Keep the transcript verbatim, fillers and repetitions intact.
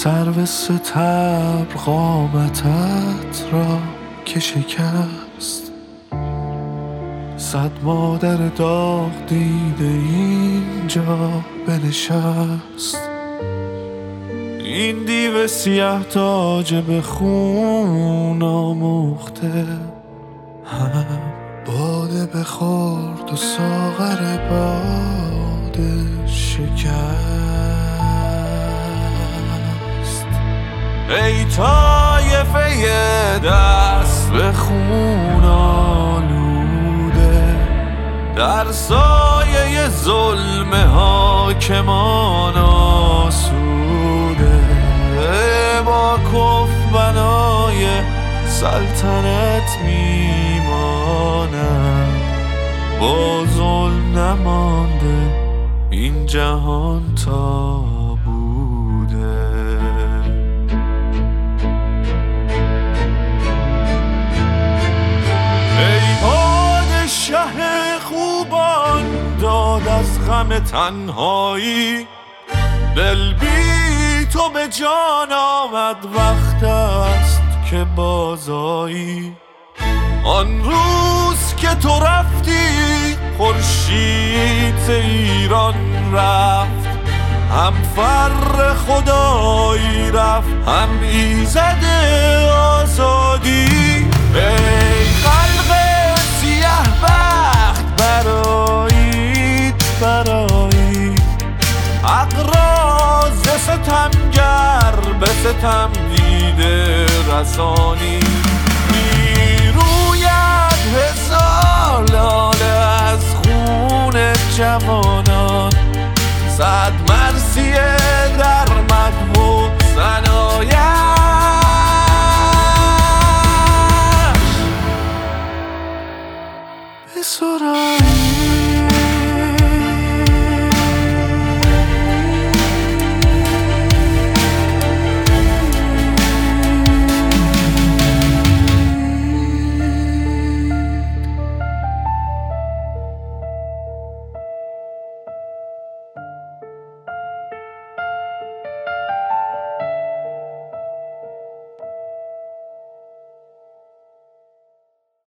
سرو ستبر قامتت را که شکست، صد مادر داغ دیده اینجا بنشست. این دیو سیه تاج به خون آموخته، هم باده بخورد و ساغر باده شکست. ای طایفه دست به خون آلوده، در سایه ظلم حاکمان آسوده، با کف بنای سلطنت میمانم، با ظلم نمانده این جهان تا بوده. ای پادشه خوبان داد از غم تنهایی، دل بی تو به جان آمد، وقت است که بازایی. آن روز که تو رفتی خورشید ایران رفت، هم فر خدایی رفت، هم ایزد آزادی. ای خلق سیه بخت برآیید برآیید، حق را ز ستمگر به ستم دیده رسانید. میروید هزار لاله از خون جوانان، صد مرثیه در مدح و ثنایش بسرایید.